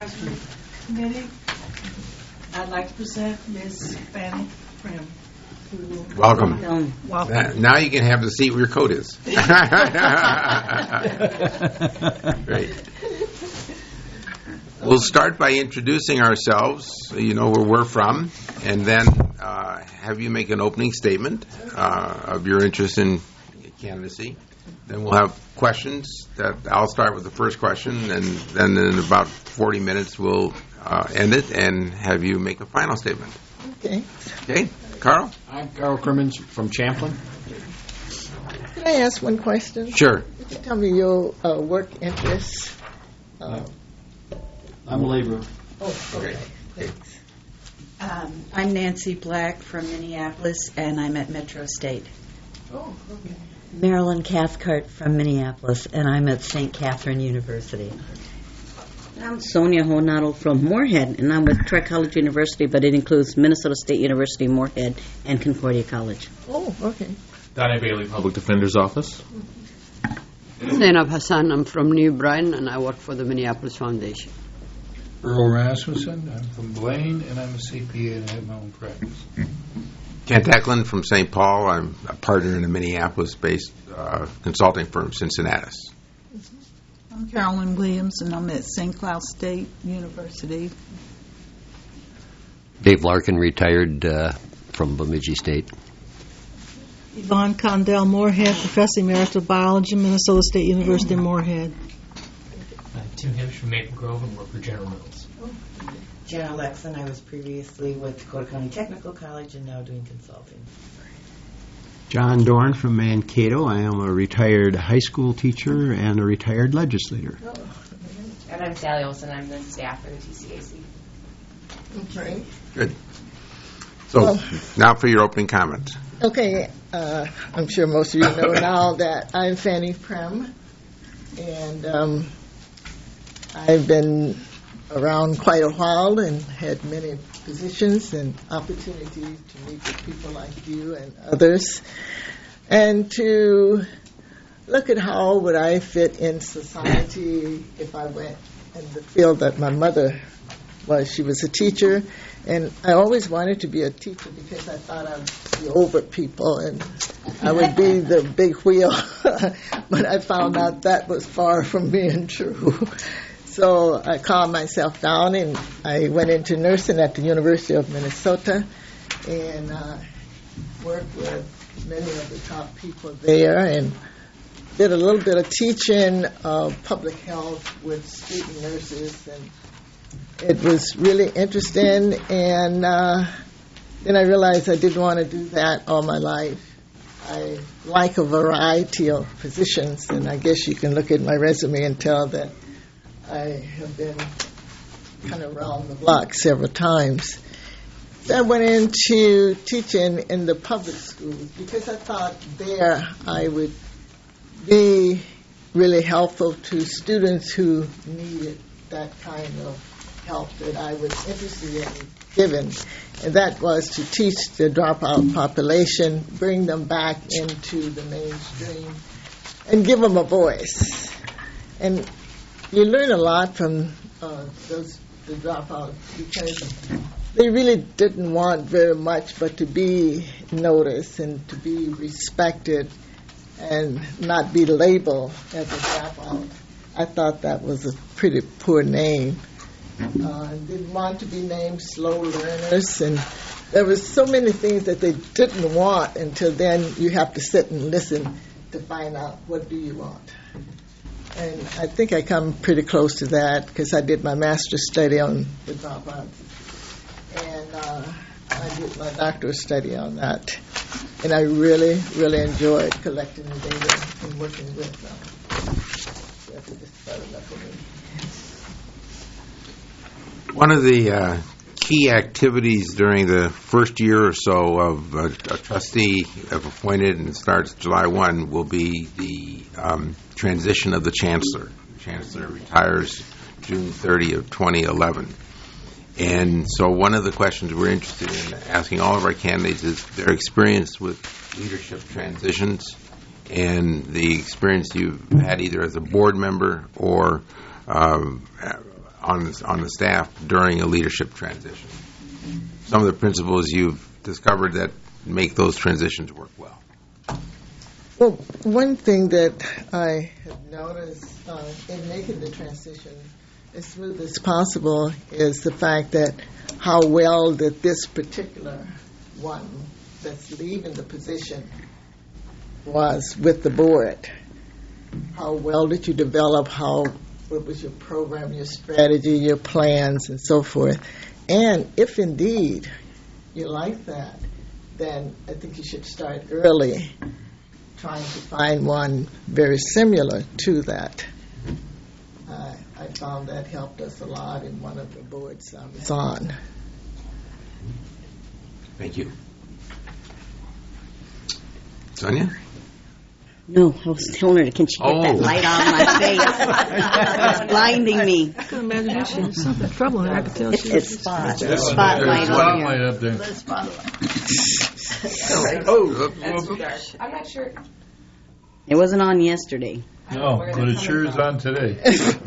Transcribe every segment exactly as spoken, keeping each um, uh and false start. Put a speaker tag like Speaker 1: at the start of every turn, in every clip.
Speaker 1: Committee, I'd like to present Miz Fanny Prim.
Speaker 2: Welcome.
Speaker 1: Welcome.
Speaker 2: Uh, now you can have the seat where your coat is. Great. We'll start by introducing ourselves, so you know where we're from, and then uh, have you make an opening statement uh, of your interest in candidacy. Then we'll have questions. That I'll start with the first question, and then in about forty minutes we'll uh, end it and have you make a final statement.
Speaker 3: Okay.
Speaker 2: Okay, Carl?
Speaker 4: I'm Carl Crimmins from Champlin.
Speaker 3: Can I ask one question?
Speaker 2: Sure.
Speaker 3: Could you tell me your uh, work interests? Uh,
Speaker 4: I'm a laborer.
Speaker 3: oh, okay. Thanks.
Speaker 1: Um, I'm Nancy Black from Minneapolis, and I'm at Metro State.
Speaker 3: Oh, okay.
Speaker 5: Marilyn Cathcart from Minneapolis, and I'm at Saint Catherine University.
Speaker 6: I'm Sonia Honado from Moorhead, and I'm with Trek College University, but it includes Minnesota State University, Moorhead, and Concordia College.
Speaker 3: Oh, okay.
Speaker 4: Donnie Bailey, Public Defender's Office.
Speaker 7: Zainab Hassan, I'm from New Brighton, and I work for the Minneapolis Foundation.
Speaker 8: Earl Rasmussen, I'm from Blaine, and I'm a C P A and I have my own practice.
Speaker 2: Kent Eklund from Saint Paul. I'm a partner in a Minneapolis-based uh, consulting firm, Cincinnatus.
Speaker 1: I'm Carolyn Williams, and I'm at Saint Cloud State University.
Speaker 9: Dave Larkin, retired uh, from Bemidji State.
Speaker 10: Yvonne Condell Moorhead, Professor Emeritus of Biology, Minnesota State University, Moorhead.
Speaker 11: Uh, Tim Hibbs from Maple Grove and work for General Mills.
Speaker 5: Jenna Lexon, I was previously with Dakota County Technical College and now doing consulting.
Speaker 12: John Dorn from Mankato. I am a retired high school teacher and a retired legislator.
Speaker 13: And I'm Sally Olson. I'm the staff for the T C A C.
Speaker 3: Okay.
Speaker 2: Good. So well, now for your opening comment.
Speaker 3: Okay. Uh, I'm sure most of you know now that I'm Fanny Prem, and um, I've been around quite a while and had many positions and opportunities to meet with people like you and others, and to look at how would I fit in society if I went in the field that my mother was. She was a teacher, and I always wanted to be a teacher because I thought I would be over people and I would be the big wheel, but I found out that was far from being true. So I calmed myself down, and I went into nursing at the University of Minnesota and uh, worked with many of the top people there and did a little bit of teaching of public health with student nurses. And it was really interesting, and uh, then I realized I didn't want to do that all my life. I like a variety of positions, and I guess you can look at my resume and tell that I have been kind of around the block several times. So I went into teaching in the public schools because I thought there I would be really helpful to students who needed that kind of help that I was interested in giving. And that was to teach the dropout population, bring them back into the mainstream, and give them a voice. And you learn a lot from uh, those the dropouts because they really didn't want very much but to be noticed and to be respected and not be labeled as a dropout. I thought that was a pretty poor name. Uh, didn't want to be named slow learners, and there was so many things that they didn't want until then you have to sit and listen to find out what do you want. And I think I come pretty close to that because I did my master's study on the dropouts. And uh, I did my doctoral study on that. And I really, really enjoyed collecting the data and working with them. So that's just about enough for me.
Speaker 2: One of the uh, key activities during the first year or so of uh, a trustee if appointed and it starts July first will be the um, transition of the chancellor. The chancellor retires June thirtieth of twenty eleven. And so one of the questions we're interested in asking all of our candidates is their experience with leadership transitions and the experience you've had either as a board member or um, on on the staff during a leadership transition? Some of the principles you've discovered that make those transitions work well.
Speaker 3: Well, one thing that I have noticed uh, in making the transition as smooth as possible is the fact that how well that this particular one that's leaving the position was with the board. How well did you develop? How what was your program, your strategy, your plans, and so forth? And if indeed you like that, then I think you should start early, trying to find one very similar to that. Uh, I found that helped us a lot in one of the boards I was on.
Speaker 2: Thank you. Sonia?
Speaker 6: No, I was telling her, can she get
Speaker 2: Oh.
Speaker 6: that light on my face? It's blinding me.
Speaker 10: I can imagine she has something trouble, and I could tell
Speaker 6: It's
Speaker 10: she
Speaker 6: a
Speaker 10: was.
Speaker 6: spot,
Speaker 8: There's
Speaker 6: a spotlight on
Speaker 8: spotlight
Speaker 6: here.
Speaker 8: up there.
Speaker 2: Oh,
Speaker 13: That's too dark. I'm not sure.
Speaker 6: It wasn't on yesterday.
Speaker 8: No, but it sure is on today.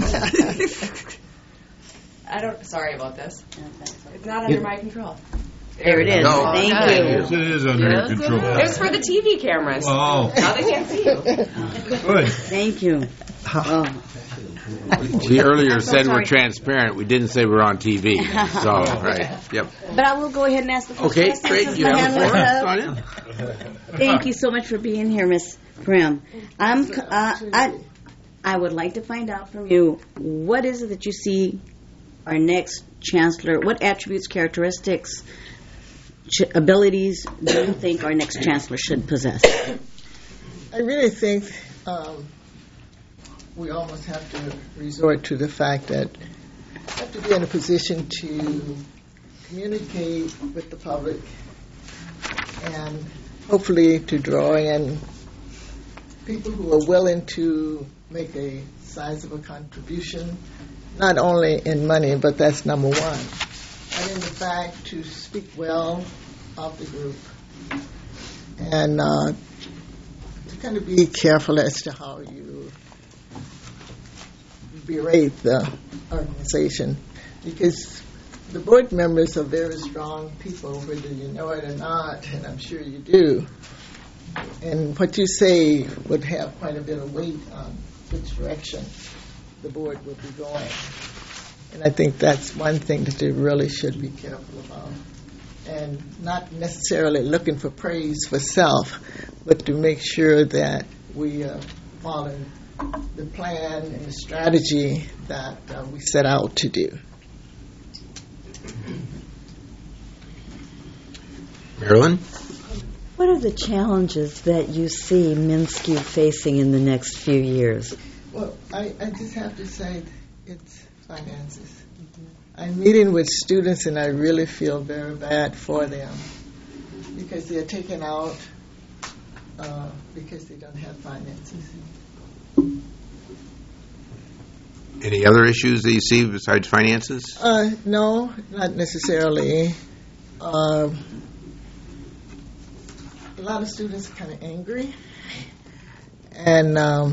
Speaker 13: I don't. Sorry about this. It's not under my control.
Speaker 6: There it is.
Speaker 2: No.
Speaker 6: Thank
Speaker 13: Okay.
Speaker 6: you.
Speaker 8: Yes, it is under your control.
Speaker 13: It was for the T V cameras.
Speaker 8: Oh,
Speaker 13: Now they can't see you.
Speaker 8: good.
Speaker 6: Thank you. Oh.
Speaker 2: She earlier
Speaker 6: I'm so
Speaker 2: said
Speaker 6: sorry.
Speaker 2: we're transparent. We didn't say we're on T V. So, right. Yep.
Speaker 6: But I will go ahead and ask the first
Speaker 2: Okay,
Speaker 6: question
Speaker 2: great.
Speaker 6: since
Speaker 2: You
Speaker 6: my
Speaker 2: have the
Speaker 6: hand
Speaker 2: floor,
Speaker 6: was up.
Speaker 2: Sonia.
Speaker 6: Thank you so much for being here, Miss Prim. I'm, c- uh, I, I would like to find out from you, what is it that you see our next chancellor, what attributes, characteristics, ch- abilities do you think our next chancellor should possess?
Speaker 3: I really think um, we almost have to resort to the fact that we have to be in a position to communicate with the public and hopefully to draw in people who are willing to make a sizable contribution, not only in money, but that's number one, and in the fact to speak well of the group and uh, to kind of be careful as to how you berate the organization, because the board members are very strong people, whether you know it or not, and I'm sure you do. And what you say would have quite a bit of weight on which direction the board would be going. And I think that's one thing that they really should be careful about. And not necessarily looking for praise for self, but to make sure that we are following the plan and the strategy that uh, we set out to do.
Speaker 2: Marilyn?
Speaker 14: What are the challenges that you see Minsky facing in the next few years?
Speaker 3: Well, I, I just have to say it's finances. I'm meeting with students and I really feel very bad for them because they're taken out uh, because they don't have finances.
Speaker 2: Any other issues that you see besides finances?
Speaker 3: Uh, no, not necessarily. Uh, a lot of students are kind of angry, and um,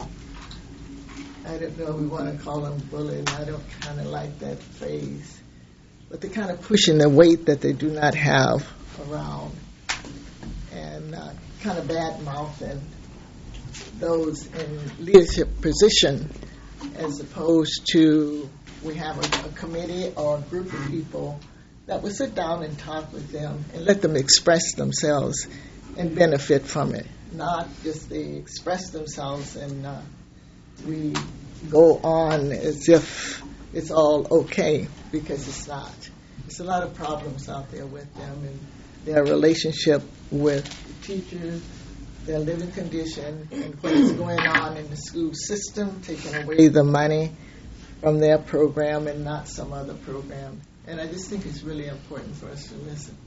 Speaker 3: I don't know if we want to call them bullying. I don't kind of like that phrase, but they're kind of pushing the weight that they do not have around, and uh, kind of bad mouthing those in leadership position, as opposed to we have a, a committee or a group of people that will sit down and talk with them and let them express themselves and benefit from it. Not just they express themselves and uh, we go on as if it's all okay, because it's not. There's a lot of problems out there with them and their relationship with teachers, their living condition, and what is going on in the school system, taking away the money from their program and not some other program. And I just think it's really important for us to listen.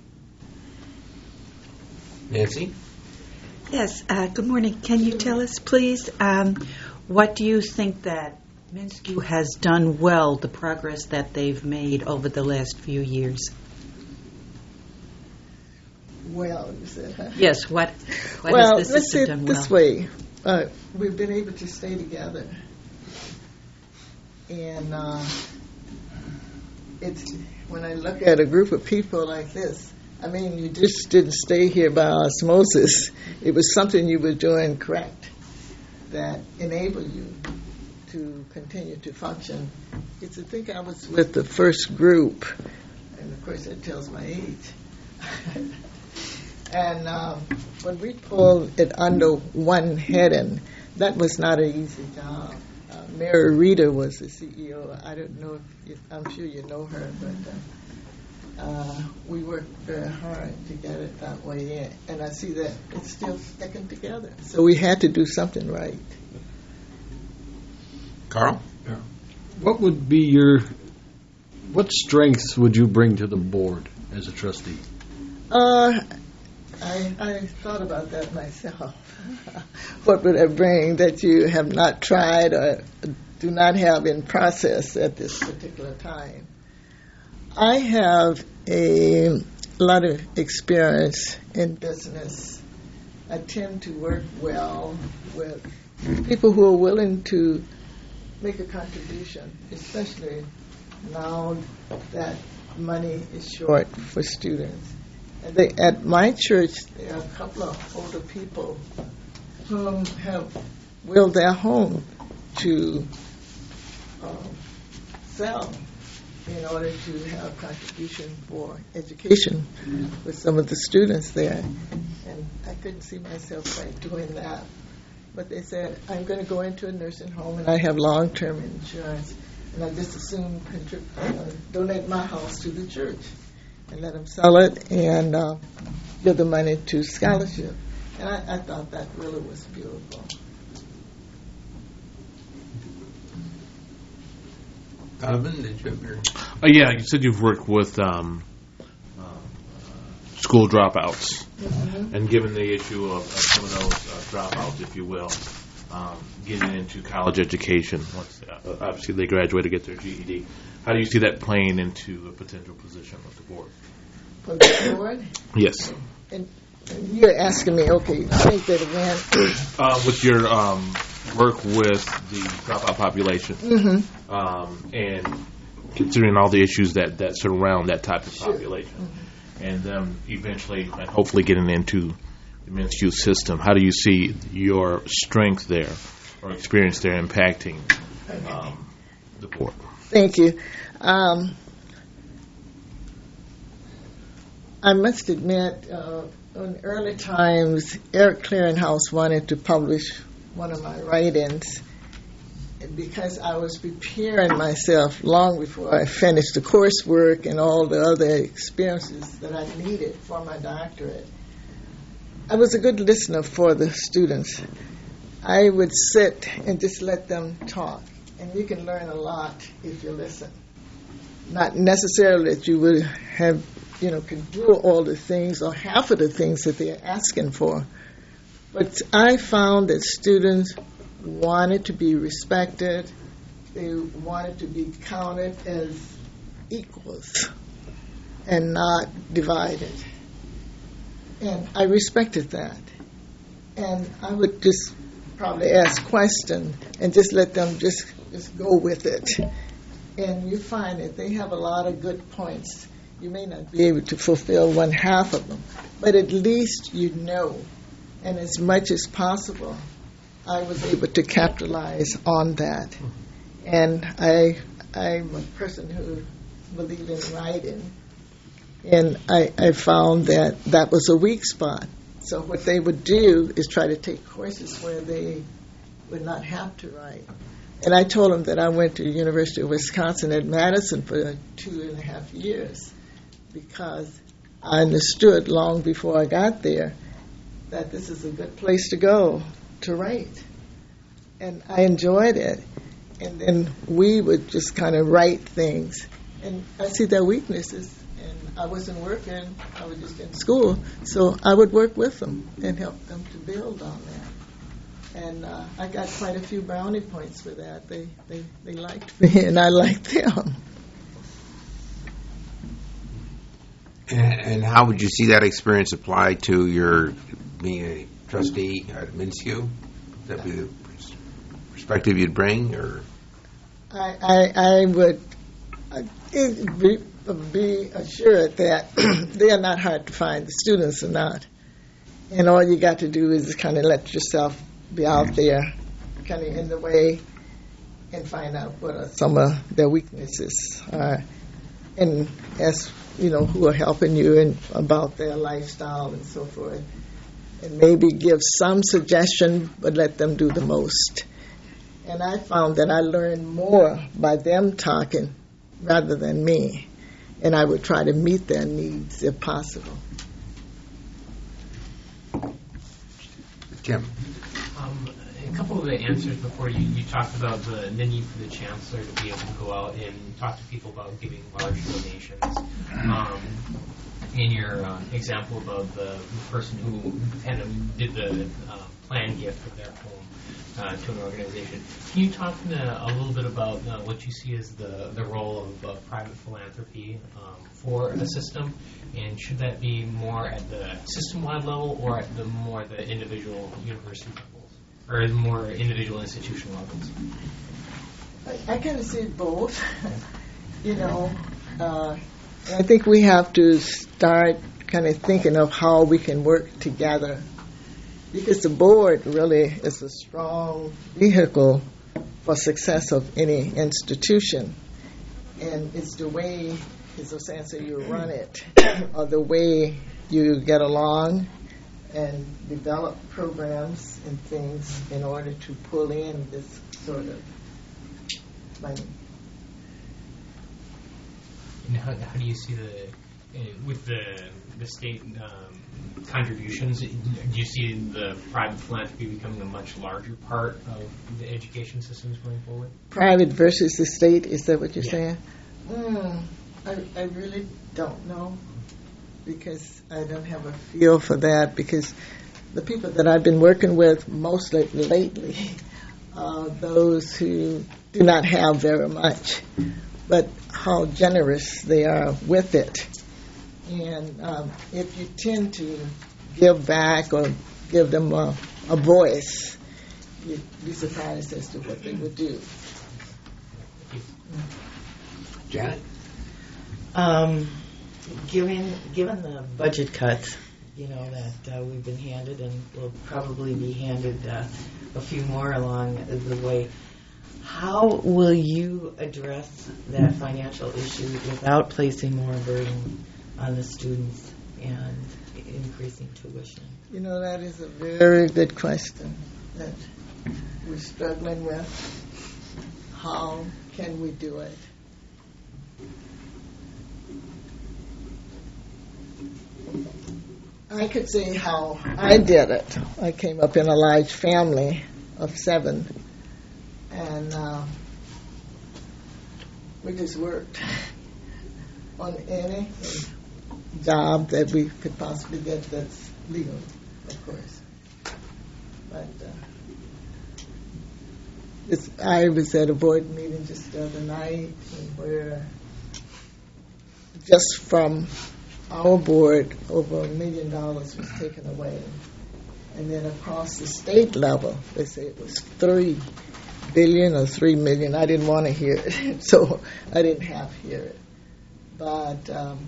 Speaker 2: Nancy?
Speaker 1: Yes, uh, good morning. Can you tell us, please, um, what do you think that Minsky has done well, the progress that they've made over the last few years?
Speaker 3: Well, you said, huh?
Speaker 1: Yes, what, what
Speaker 3: well,
Speaker 1: has the
Speaker 3: let's say
Speaker 1: system
Speaker 3: it
Speaker 1: done
Speaker 3: this
Speaker 1: well?
Speaker 3: way. Uh, we've been able to stay together. And uh, it's when I look at a group of people like this, I mean, you just didn't stay here by osmosis. It was something you were doing correct that enabled you to continue to function. It's I think I was with the first group, and of course that tells my age. And um, when we pulled it under one heading, that was not an easy job. Uh, Mary Reeder was the C E O. I don't know if you, I'm sure you know her, but uh, uh, we worked very hard to get it that way in. And I see that it's still sticking together. So we had to do something right.
Speaker 2: Carl?
Speaker 4: Yeah. What would be your, what strengths would you bring to the board as a trustee?
Speaker 3: Uh, I, I thought about that myself. What would I bring that you have not tried or do not have in process at this particular time? I have a lot of experience in business. I tend to work well with people who are willing to make a contribution, especially now that money is short for students. And they, at my church, there are a couple of older people who have willed their home to um, sell in order to have contribution for education with some of the students there. And I couldn't see myself quite doing that. But they said, I'm going to go into a nursing home, and I have long-term insurance, and I just assume contrib- uh, donate my house to the church and let them sell it and uh, give the money to scholarship. And I, I thought that really was beautiful.
Speaker 2: Donovan, did you have your...
Speaker 4: Uh, yeah, you said you've worked with um, uh, school dropouts.
Speaker 3: Mm-hmm.
Speaker 4: And given the issue of, of some of those uh, dropouts, if you will, um, getting into college education, once uh, obviously they graduate to get their G E D, how do you see that playing into a potential position with the board?
Speaker 3: For the board?
Speaker 4: Yes.
Speaker 3: And, and you're asking me, okay, take that again.
Speaker 4: Uh, with your um, work with the dropout population,
Speaker 3: Mm-hmm.
Speaker 4: um, and considering all the issues that, that surround that type of
Speaker 3: Sure.
Speaker 4: population,
Speaker 3: Mm-hmm.
Speaker 4: and them eventually and hopefully getting into the Minsky system, how do you see your strength there or experience there impacting um, the board?
Speaker 3: Thank you. Um, I must admit, uh, in early times, Eric Clearinghouse wanted to publish one of my write-ins because I was preparing myself long before I finished the coursework and all the other experiences that I needed for my doctorate. I was a good listener for the students. I would sit and just let them talk, and you can learn a lot if you listen. Not necessarily that you would have, you know, can do all the things or half of the things that they're asking for. But I found that students wanted to be respected. They wanted to be counted as equals and not divided. And I respected that. And I would just probably ask questions and just let them just, just go with it. And you find that they have a lot of good points. You may not be able to fulfill one half of them, but at least you know. And as much as possible, I was able to capitalize on that. And I, I'm a person who believes in writing. And I, I found that that was a weak spot. So what they would do is try to take courses where they would not have to write. And I told them that I went to the University of Wisconsin at Madison for two and a half years because I understood long before I got there that this is a good place to go to write. And I enjoyed it. And then we would just kind of write things. And I see their weaknesses. And I wasn't working. I was just in school. So I would work with them and help them to build on that. And uh, I got quite a few brownie points for that. They, they, they liked me, and I liked them.
Speaker 2: And, and how would you see that experience apply to your being a trustee at Minsky? Would that be the perspective you'd bring, or?
Speaker 3: I, I, I would, I, it, be, be assured that they are not hard to find. The students are not. And all you got to do is kind of let yourself be out there, kind of in the way, and find out what are some of their weaknesses are. And ask, you know, who are helping you and about their lifestyle and so forth. And maybe give some suggestion, but let them do the most. And I found that I learned more by them talking rather than me. And I would try to meet their needs if possible.
Speaker 2: Jim.
Speaker 11: Um, a couple of the answers before, you, you talked about the, the need for the chancellor to be able to go out and talk to people about giving large donations. Um, in your uh, example about the person who kind of did the uh, planned gift of their home uh, to an organization, can you talk uh, a little bit about uh, what you see as the, the role of uh, private philanthropy um, for a system, and should that be more at the system-wide level or at the more the individual university levels, or more individual institution levels?
Speaker 3: I, I kind of see both. you know, uh, I think we have to start kind of thinking of how we can work together, because the board really is a strong vehicle for success of any institution, and it's the way, as I was saying, so you run it, or the way you get along and develop programs and things in order to pull in this sort of money.
Speaker 11: And how, how do you see the, uh, with the the state um, contributions, do you see the private philanthropy becoming a much larger part of the education systems going forward?
Speaker 3: Private versus the state, is that what you're
Speaker 11: yeah.
Speaker 3: saying? Mm, I, I really don't know, because I don't have a feel for that, because the people that I've been working with mostly lately are those who do not have very much, but how generous they are with it. And um, if you tend to give back or give them a, a voice, you'd be surprised as to what they would do.
Speaker 2: Janet?
Speaker 5: Um, given, given the budget cuts, you know, that uh, we've been handed and will probably be handed uh, a few more along the way, how will you address that financial issue without placing more burden on the students and increasing tuition?
Speaker 3: You know, that is a very good question that we're struggling with. How can we do it? I could say how I did it. I came up in a large family of seven, and uh, we just worked on any job that we could possibly get that's legal, of course. But uh, it's, I was at a board meeting just the other night where just from our board over a million dollars was taken away. And then across the state level, they say it was three billion or three million. I didn't want to hear it, so I didn't have to hear it. But um,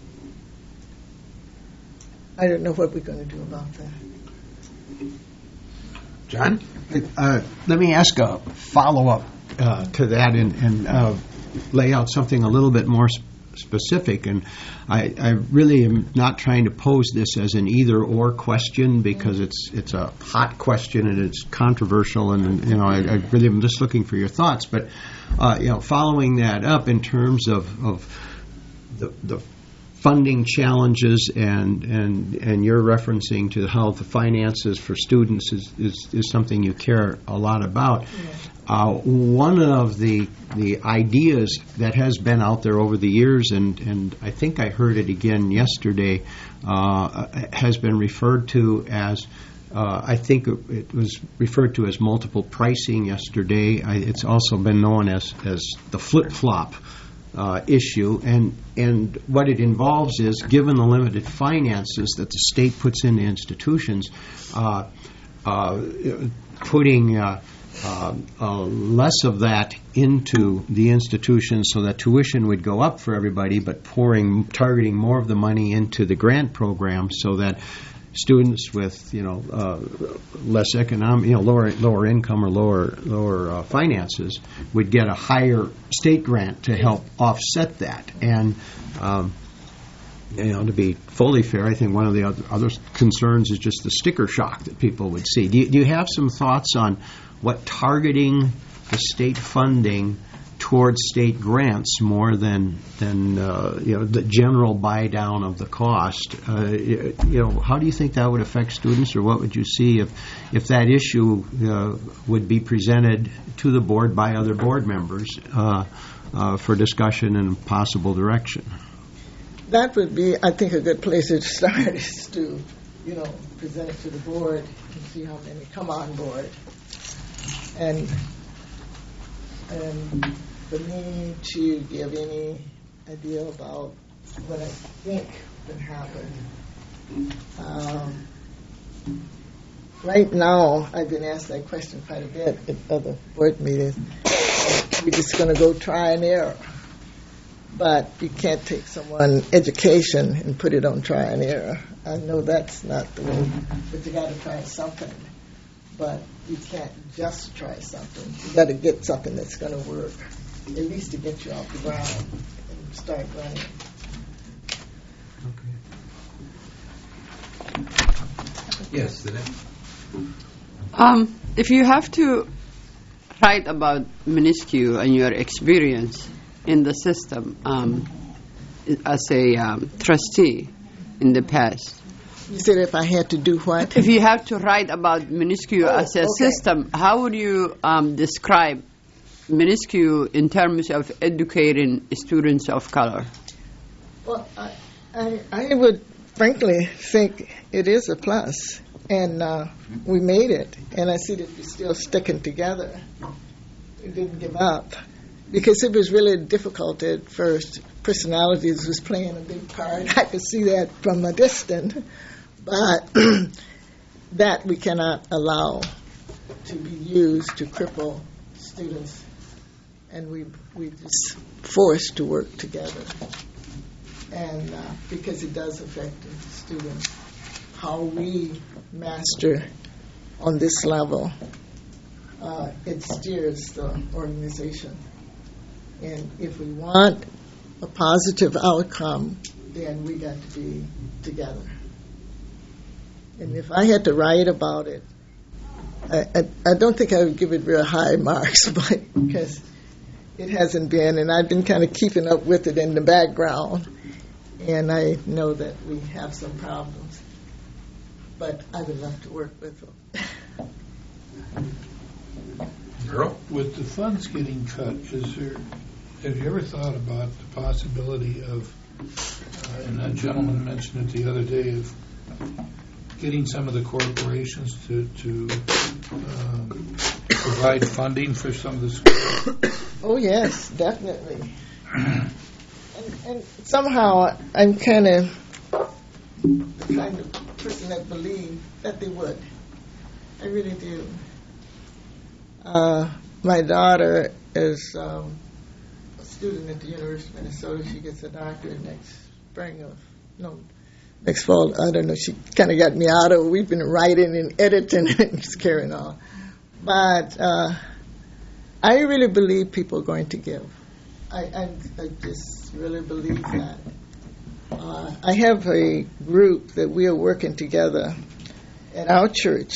Speaker 3: I don't know what we're going to do about that.
Speaker 2: John?
Speaker 12: Uh, let me ask a follow-up uh, to that and, and uh, lay out something a little bit more sp- specific. And I, I really am not trying to pose this as an either-or question, because it's it's a hot question and it's controversial, and you know I, I really am just looking for your thoughts. But uh, you know, following that up in terms of of the the funding challenges, and and and you're referencing to how the finances for students is is, is something you care a lot about. Yeah. Uh, one of the the ideas that has been out there over the years, and, and I think I heard it again yesterday, uh, has been referred to as, uh, I think it was referred to as multiple pricing yesterday. I, it's also been known as, as the flip-flop uh, issue. And, and what it involves is, given the limited finances that the state puts into institutions, uh, uh, putting... Uh, uh, uh, less of that into the institution so that tuition would go up for everybody, but pouring, targeting more of the money into the grant program so that students with, you know, uh, less economic, you know, lower lower income or lower lower uh, finances would get a higher state grant to help offset that. And um, you know, to be fully fair, I think one of the other, other concerns is just the sticker shock that people would see. Do you, do you have some thoughts on what targeting the state funding towards state grants more than than uh, you know, the general buy down of the cost? Uh, you know, how do you think that would affect students, or what would you see if if that issue uh, would be presented to the board by other board members uh, uh, for discussion and possible direction?
Speaker 3: That would be, I think, a good place to start is to, you know, present it to the board and see how many come on board. And and for me to give any idea about what I think would happen, um, right now I've been asked that question quite a bit at other board meetings. We're just going to go try and error. But you can't take someone's education and put it on try and error. I know that's not the way, but you got to try something. But you can't just try something. You got to get something that's going to work, at least to get you off the ground and start running.
Speaker 2: Okay. Yes, the next.
Speaker 7: Um, if you have to write about Miniscule and your experience in the system um, as a um, trustee in the past.
Speaker 3: You said if I had to do what?
Speaker 7: If you have to write about Miniscule
Speaker 3: oh,
Speaker 7: as a
Speaker 3: okay.
Speaker 7: system, how would you um, describe Miniscule in terms of educating students of color?
Speaker 3: Well, I, I, I would frankly think it is a plus, and uh, we made it, and I see that we're still sticking together. We didn't give up. Because it was really difficult at first. Personalities was playing a big part. I could see that from a distance. But that we cannot allow to be used to cripple students. And we we just forced to work together. And uh, because it does affect the students, how we master on this level, uh, it steers the organization. And if we want a positive outcome, then we got to be together. And if I had to write about it, I, I, I don't think I would give it real high marks, but because it hasn't been, and I've been kind of keeping up with it in the background, and I know that we have some problems. But I would love to work with them.
Speaker 2: Girl?
Speaker 8: With the funds getting cut, is there? Have you ever thought about the possibility of, uh, and that gentleman mentioned it the other day, of getting some of the corporations to, to um, provide funding for some of the schools?
Speaker 3: Oh, yes, definitely. and, and somehow I'm kind of the kind of person that believes that they would. I really do. Uh, my daughter is... Um, student at the University of Minnesota. She gets a doctorate next spring of, no, next fall. I don't know. She kind of got me out of it. We've been writing and editing and just carrying on. But uh, I really believe people are going to give. I, I, I just really believe that. Uh, I have a group that we are working together at our church.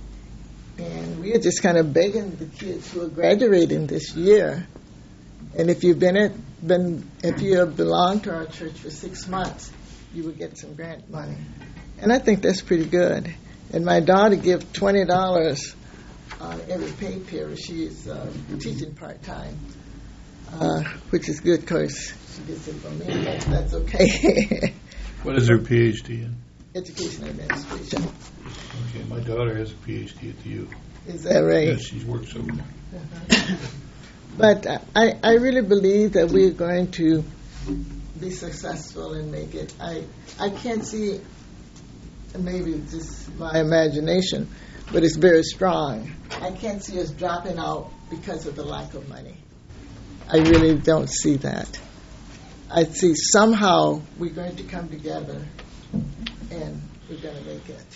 Speaker 3: And we are just kind of begging the kids who are graduating this year. And if you've been at, been if you have belonged to our church for six months, you would get some grant money, and I think that's pretty good. And my daughter gives twenty dollars uh, every pay period. She is uh, teaching part time, uh, which is good because she gets it from me. That's, that's okay.
Speaker 8: What is her PhD in?
Speaker 3: Education administration.
Speaker 8: Okay, my daughter has a PhD at the U.
Speaker 3: Is that right?
Speaker 8: Yes, she's worked somewhere.
Speaker 3: Uh-huh. But I, I really believe that we're going to be successful and make it. I I can't see, maybe it's just my imagination, but it's very strong. I can't see us dropping out because of the lack of money. I really don't see that. I see somehow we're going to come together and we're going to make it.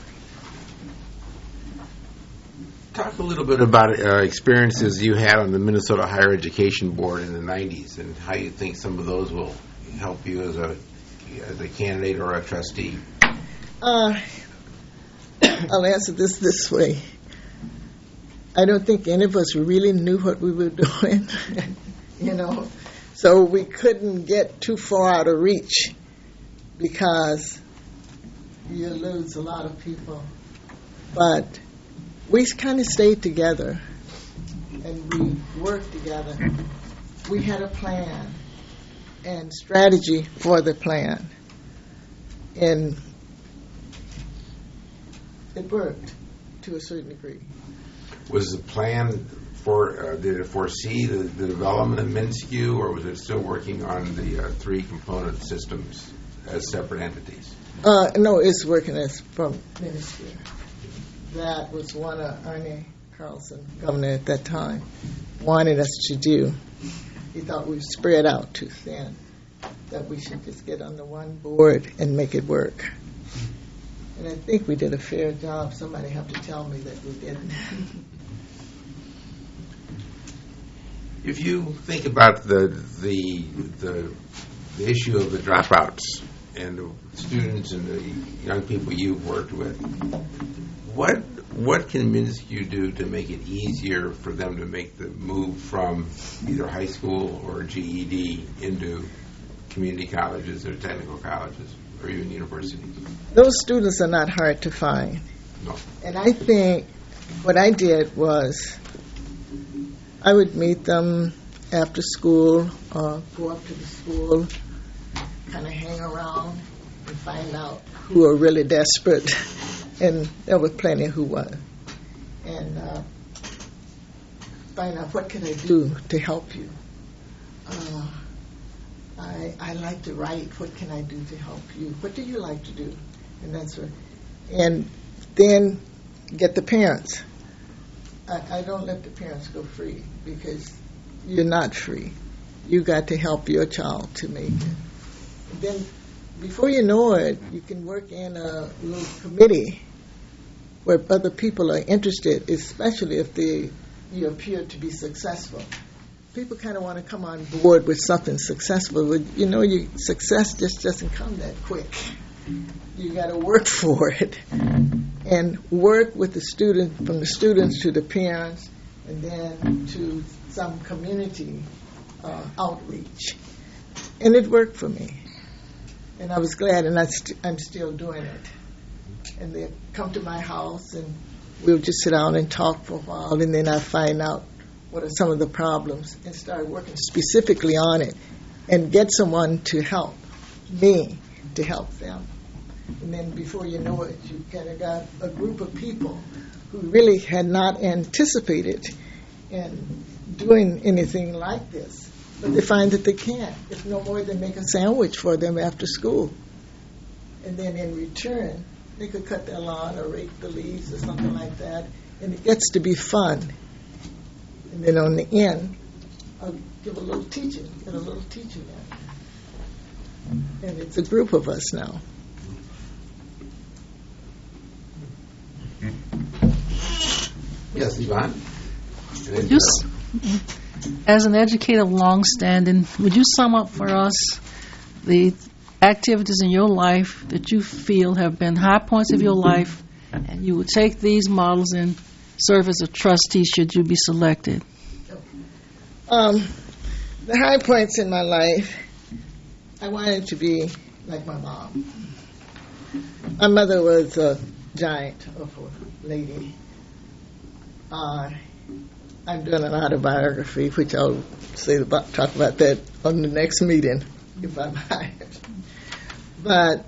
Speaker 2: Talk a little bit about uh, experiences you had on the Minnesota Higher Education Board in the nineties and how you think some of those will help you as a as a candidate or a trustee.
Speaker 3: Uh, I'll answer this this way. I don't think any of us really knew what we were doing, you know, so we couldn't get too far out of reach because you lose a lot of people. But we kind of stayed together and we worked together. We had a plan and strategy for the plan, and it worked to a certain degree.
Speaker 2: Was the plan for, uh, did it foresee the, the development of MnSCU, or was it still working on the uh, three component systems as separate entities?
Speaker 3: Uh, no, it's working as from MnSCU. That was one of Arne Carlson, governor at that time, wanted us to do. He thought we spread out too thin, that we should just get on the one board and make it work. And I think we did a fair job. Somebody have to tell me that we didn't.
Speaker 2: If you think about the the the, the issue of the dropouts and the students and the young people you've worked with, what what can MnSCU do to make it easier for them to make the move from either high school or G E D into community colleges or technical colleges or even universities?
Speaker 3: Those students are not hard to find.
Speaker 2: No.
Speaker 3: And I think what I did was I would meet them after school or go up to the school, kind of hang around and find out who are really desperate. And there were plenty who were. And uh, find out what can I do to help you. Uh, I, I like to write. What can I do to help you? What do you like to do? And that's what. And then get the parents. I, I don't let the parents go free because you're not free. You got to help your child to make it. And then before you know it, you can work in a little committee where other people are interested, especially if they you appear to be successful. People kind of want to come on board with something successful, but you know, you, success just doesn't come that quick. You got to work for it, and work with the students, from the students to the parents, and then to some community uh, outreach. And it worked for me, and I was glad, and I st- I'm still doing it. And they come to my house, and we'll just sit down and talk for a while, and then I find out what are some of the problems and start working specifically on it and get someone to help me to help them. And then before you know it, you kind of got a group of people who really had not anticipated in doing anything like this. But they find that they can't. It's no more than make a sandwich for them after school. And then in return, they could cut their lawn or rake the leaves or something like that. And it gets to be fun. And then on the end, I'll give a little teaching, get a little teaching in. And it's a group of us now.
Speaker 2: Yes, Yvonne?
Speaker 10: Would you, as an educator long-standing, would you sum up for us the activities in your life that you feel have been high points of your life, and you would take these models and serve as a trustee should you be selected?
Speaker 3: Um, the high points in my life, I wanted to be like my mom. My mother was a giant of a lady. Uh, I'm doing an autobiography, which I'll say about, talk about that on the next meeting, if I'm hired. But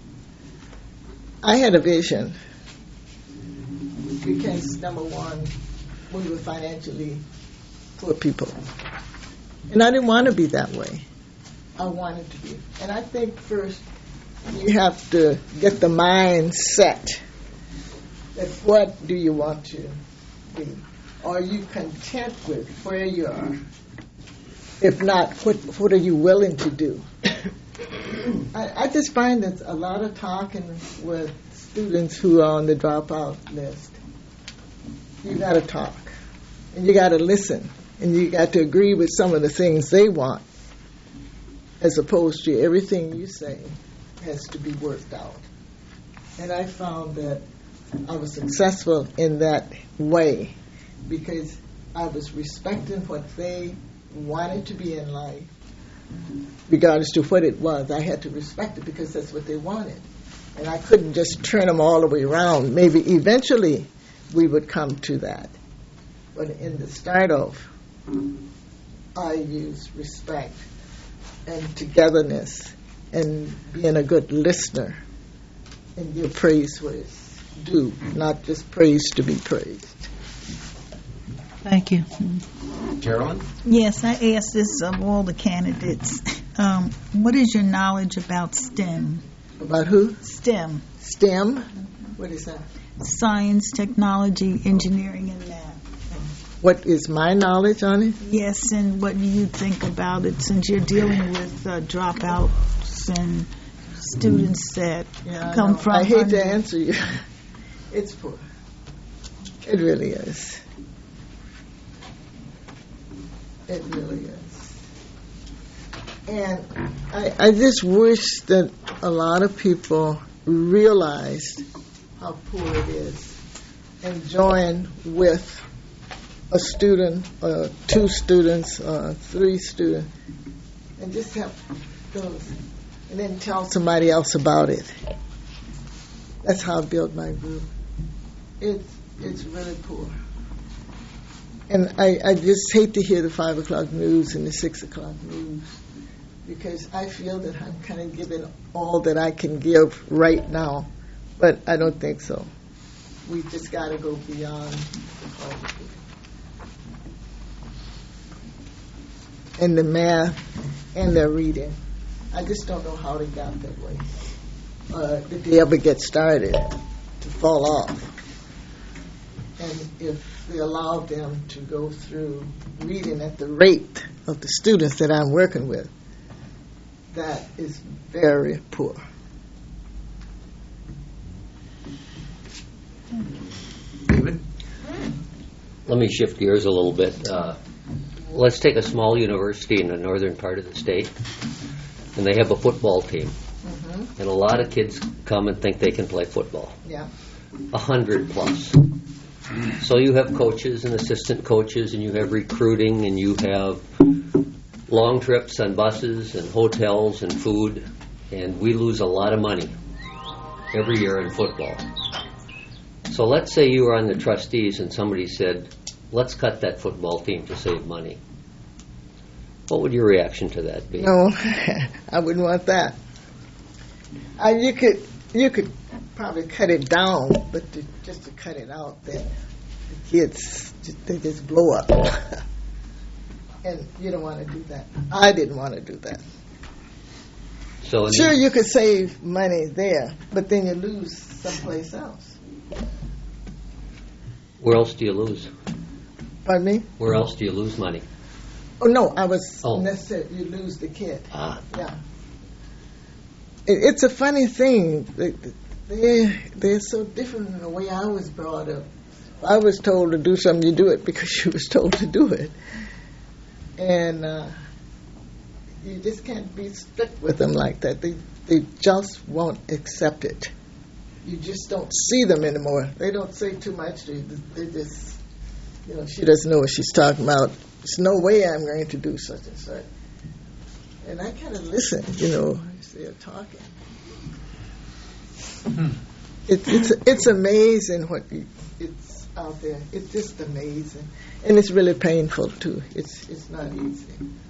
Speaker 3: I had a vision. Because, number one, we were financially poor people. And I didn't want to be that way. I wanted to be. And I think first you have to get the mind set that what do you want to be? Are you content with where you are? If not, what what are you willing to do? I, I just find that a lot of talking with students who are on the dropout list. You got to talk, and you got to listen, and you got to agree with some of the things they want, as opposed to everything you say has to be worked out. And I found that I was successful in that way because I was respecting what they wanted to be in life, regardless to what it was. I had to respect it because that's what they wanted. And I couldn't just turn them all the way around. Maybe eventually we would come to that. But in the start of, I used respect and togetherness and being a good listener and give praise where it's due, not just praise to be praised.
Speaker 10: Thank you.
Speaker 2: Carolyn?
Speaker 15: Yes, I asked this of all the candidates. Um, what is your knowledge about STEM?
Speaker 3: About who?
Speaker 15: STEM.
Speaker 3: STEM? What is that?
Speaker 15: Science, technology, engineering, and math.
Speaker 3: What is my knowledge on it?
Speaker 15: Yes, and what do you think about it since you're dealing with uh, dropouts and students that
Speaker 3: yeah,
Speaker 15: come
Speaker 3: no,
Speaker 15: from...
Speaker 3: I hate
Speaker 15: under-
Speaker 3: to answer you. It's poor. It really is. It really is. And I, I just wish that a lot of people realized how poor it is and join with a student, uh, two students, uh, three students, and just help those, and then tell somebody else about it. That's how I built my group. It's it's really poor. And I, I just hate to hear the five o'clock news and the six o'clock news because I feel that I'm kind of giving all that I can give right now, but I don't think so. We just got to go beyond the positive. And the math and the reading. I just don't know how they got that way. Uh, did they ever get started to fall off? And if they allowed them to go through reading at the rate of the students that I'm working with, that is very poor.
Speaker 2: David?
Speaker 9: Let me shift gears a little bit. Uh, let's take a small university in the northern part of the state, and they have a football team. Mm-hmm. And a lot of kids come and think they can play football.
Speaker 3: Yeah.
Speaker 9: A hundred plus. So you have coaches and assistant coaches, and you have recruiting, and you have long trips on buses and hotels and food, and we lose a lot of money every year in football. So let's say you were on the trustees and somebody said, let's cut that football team to save money. What would your reaction to that be?
Speaker 3: No, I wouldn't want that. I, you could you could probably cut it down, but to, just to cut it out, then the kids just, they just blow up, and you don't want to do that. I didn't want to do that.
Speaker 9: So
Speaker 3: sure, you could save money there, but then you lose someplace else.
Speaker 9: Where else do you lose?
Speaker 3: Pardon me?
Speaker 9: Where else do you lose money?
Speaker 3: Oh no, I was
Speaker 9: oh.
Speaker 3: necessarily you lose the kid.
Speaker 9: Ah.
Speaker 3: Yeah. It, it's a funny thing. They, they they're so different in the way I was brought up. I was told to do something, you do it because you was told to do it, and uh, you just can't be strict with them like that. They they just won't accept it. You just don't see them anymore. They don't say too much to you. They just, you know, she doesn't know what she's talking about. There's no way I'm going to do such and such. And I kind of listen, you know, as they're talking. Hmm. It, it's it's amazing what you, it's out there. It's just amazing, and it's really painful too. It's it's not easy.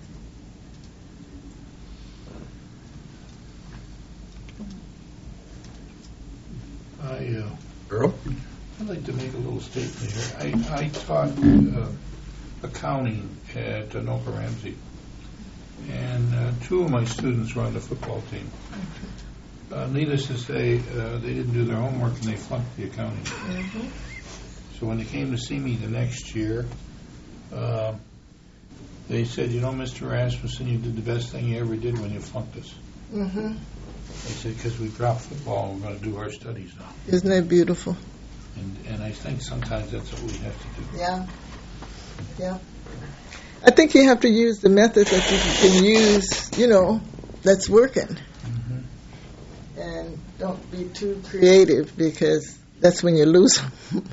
Speaker 8: I, uh,
Speaker 2: Earl?
Speaker 8: I'd like to make a little statement here. I, I taught uh, accounting at Anoka Ramsey, and uh, two of my students were on the football team. Uh, needless to say, uh, they didn't do their homework and they flunked the accounting.
Speaker 3: Mm-hmm.
Speaker 8: So when they came to see me the next year, uh, they said, you know, Mister Rasmussen, you did the best thing you ever did when you flunked us.
Speaker 3: Mm-hmm.
Speaker 8: They said, because we dropped football and we're going to do our studies now.
Speaker 3: Isn't that beautiful?
Speaker 8: And, and I think sometimes that's what we have to do.
Speaker 3: Yeah. Yeah. I think you have to use the method that you can use, you know, that's working. Mm-hmm. And don't be too creative, because that's when you lose them.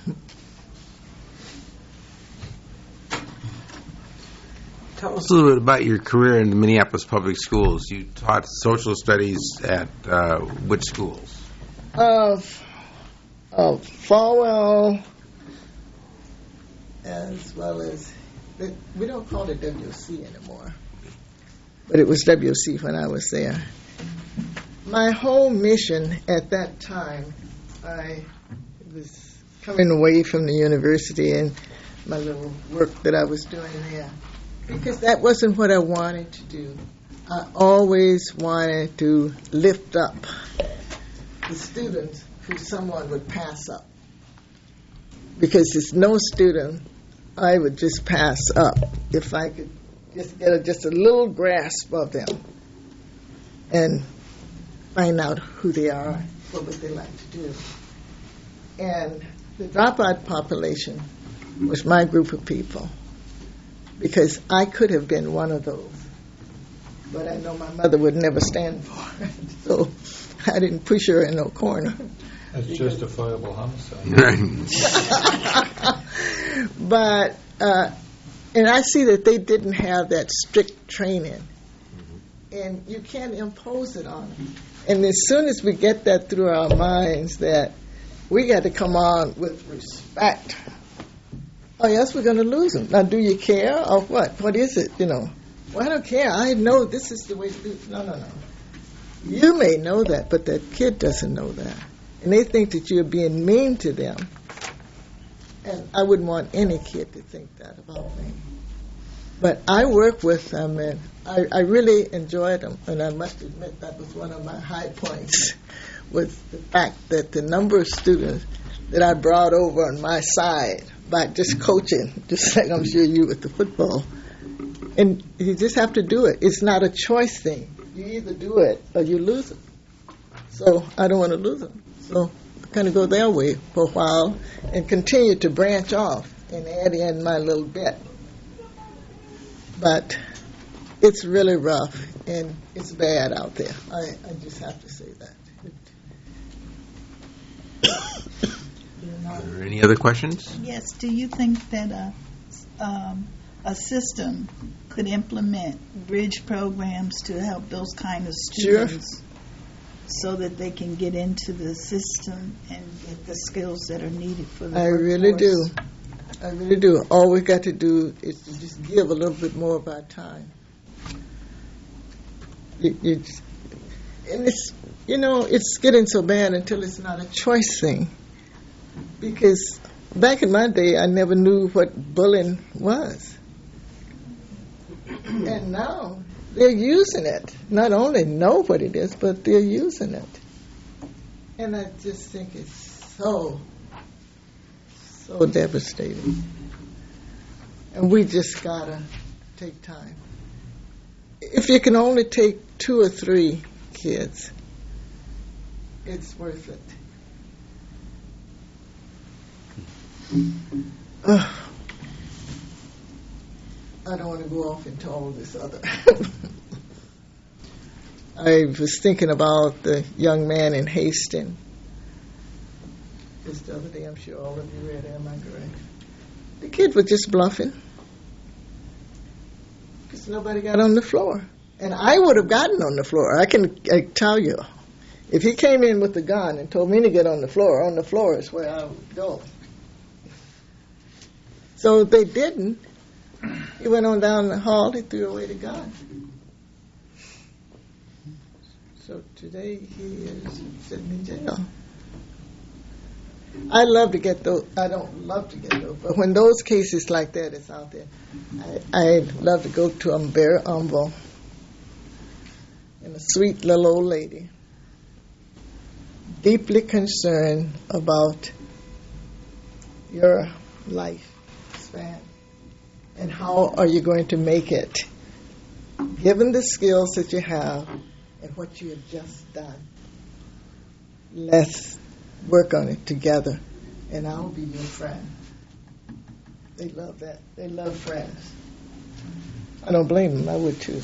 Speaker 2: Tell us a little bit about your career in the Minneapolis Public Schools. You taught social studies at uh, which schools?
Speaker 3: Uh, uh, Falwell, as well as, we don't call it W C anymore, but it was W C when I was there. My whole mission at that time, I was coming away from the university and my little work that I was doing there, because that wasn't what I wanted to do. I always wanted to lift up the students who someone would pass up, because there's no student I would just pass up if I could just get a, just a little grasp of them and find out who they are, what would they like to do. And the dropout population was my group of people, because I could have been one of those, but I know my mother would never stand for it, so I didn't push her in no corner.
Speaker 8: That's justifiable homicide.
Speaker 3: But, uh, and I see that they didn't have that strict training, and you can't impose it on them. And as soon as we get that through our minds that we got to come on with respect, oh yes, we're going to lose them. Now, do you care or what? What is it? You know, well, I don't care. I know this is the way to do it. No, no, no. You may know that, but that kid doesn't know that. And they think that you're being mean to them. And I wouldn't want any kid to think that about me. But I work with them, and I, I really enjoyed them. And I must admit that was one of my high points, was the fact that the number of students that I brought over on my side by just coaching, just like I'm sure you with the football. And you just have to do it. It's not a choice thing. You either do it or you lose it. So I don't want to lose them. So I kind of go their way for a while and continue to branch off and add in my little bit. But it's really rough and it's bad out there. I, I just have to say that.
Speaker 2: Are there any other questions?
Speaker 15: Yes. Do you think that a, um, a system could implement bridge programs to help those kind of students? Sure. So that they can get into the system and get the skills that are needed for the
Speaker 3: I
Speaker 15: workforce?
Speaker 3: really do. I really do. All we got to do is to just give a little bit more of our time. You, you just, and it's, you know, it's getting so bad until it's not a choice thing. Because back in my day, I never knew what bullying was. And now they're using it. Not only know what it is, but they're using it. And I just think it's so, so devastating. And we just gotta take time. If you can only take two or three kids, it's worth it. Uh, I don't want to go off into all this other. I was thinking about the young man in Hastings. Just the other day, I'm sure all of you read it, am I correct? The kid was just bluffing. Because nobody got on the floor. And I would have gotten on the floor. I can I tell you. If he came in with a gun and told me to get on the floor, on the floor is where I would go. So they didn't. He went on down the hall, he threw away the gun. So today he is sitting in jail. I love to get those, I don't love to get those, but when those cases like that is out there, I, I'd love to go to a very humble and a sweet little old lady. deeply concerned about your life span and how are you going to make it, given the skills that you have and what you have just done. Let's work on it together, and I'll be your friend. They love that. They love friends. I don't blame them. I would too.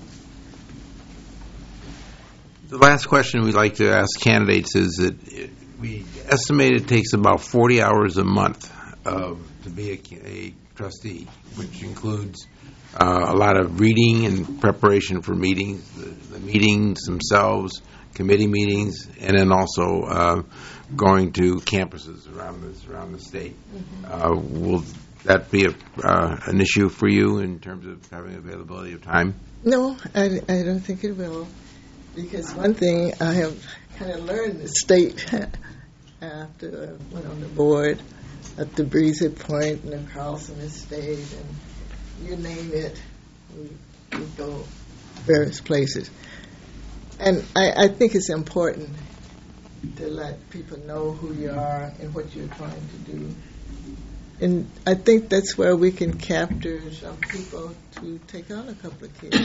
Speaker 2: The last question we'd like to ask candidates is that we estimate it takes about forty hours a month uh, to be a, a trustee, which includes uh, a lot of reading and preparation for meetings, the, the meetings themselves, committee meetings, and then also uh, going to campuses around the, around the state. Mm-hmm. Uh, will that be a, uh, an issue for you in terms of having availability of time?
Speaker 3: No, I, I don't think it will. Because one thing I have kind of learned in the state after I went on the board at the Breezy Point and the Carlson Estate and you name it, we, we go various places. And I, I think it's important to let people know who you are and what you're trying to do. And I think that's where we can capture some people to take on a couple of kids.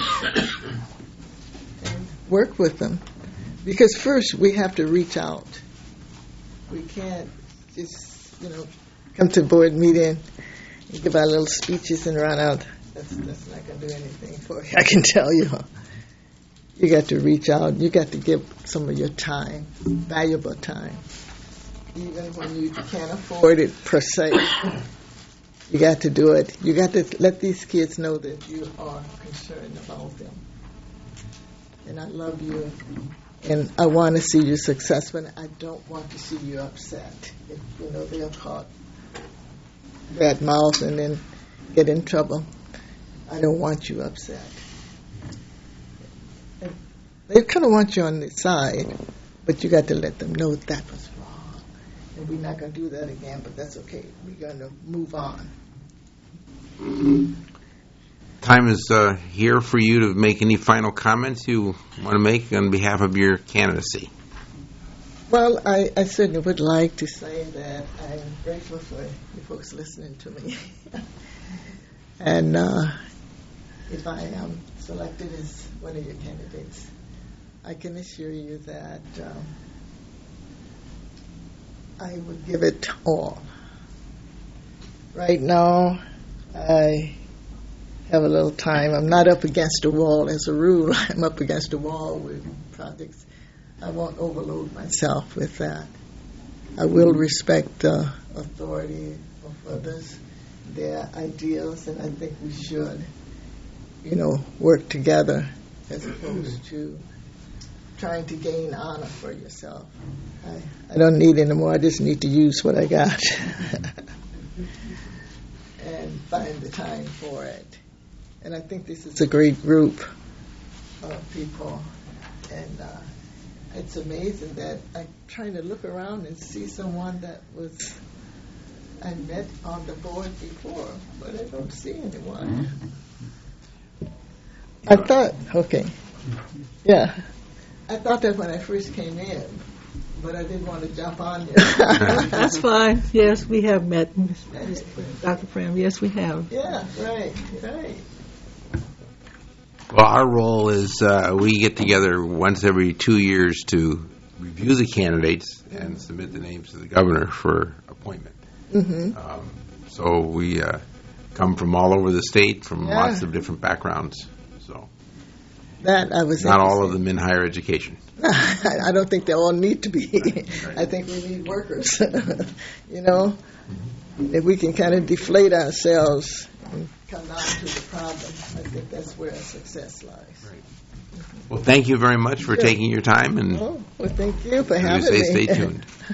Speaker 3: And work with them. Because first we have to reach out. We can't just, you know, come to a board meeting and give our little speeches and run out. That's, that's not going to do anything for you, I can tell you. You got to reach out. You got to give some of your time, valuable time. Even when you can't afford it per se, you got to do it. You got to let these kids know that you are concerned about them. And I love you, and I want to see you successful, and I don't want to see you upset. If, you know, they're caught bad mouth and then get in trouble. I don't want you upset. And they kind of want you on the side, but you got to let them know that was wrong. And we're not going to do that again, but that's okay. We're going to move on.
Speaker 2: Time is uh, here for you to make any final comments you want to make on behalf of your candidacy.
Speaker 3: Well, I, I certainly would like to say that I'm grateful for you folks listening to me. and uh, if I am selected as one of your candidates, I can assure you that um, I would give it all. Right now, I have a little time. I'm not up against a wall as a rule. I'm up against a wall with projects. I won't overload myself with that. I will respect the authority of others, their ideals, and I think we should, you know, work together as opposed to trying to gain honor for yourself. I, I don't need any more. I just need to use what I got and find the time for it. And I think this is a great group of people. And uh, it's amazing that I'm trying to look around and see someone that was I met on the board before, but I don't see anyone. I thought, okay, yeah. I thought that when I first came in, but I didn't want to jump on you.
Speaker 10: That's fine. Yes, we have met, Doctor Fram. Yes, we have.
Speaker 3: Yeah, right, right.
Speaker 2: Well, our role is uh, we get together once every two years to review the candidates and submit the names to the governor for appointment.
Speaker 3: Mm-hmm.
Speaker 2: Um, so we uh, come from all over the state, from
Speaker 3: yeah.
Speaker 2: lots of different backgrounds. So
Speaker 3: that I was
Speaker 2: not all of them in higher education.
Speaker 3: I don't think they all need to be.
Speaker 2: Right, right.
Speaker 3: I think we need workers. You know, mm-hmm. If we can kind of deflate ourselves and come down to the problem, I think that's where success lies.
Speaker 2: Right. Well, thank you very much for
Speaker 3: sure.
Speaker 2: taking your time, and
Speaker 3: oh, well, thank you for
Speaker 2: as
Speaker 3: having
Speaker 2: you say,
Speaker 3: me.
Speaker 2: stay tuned.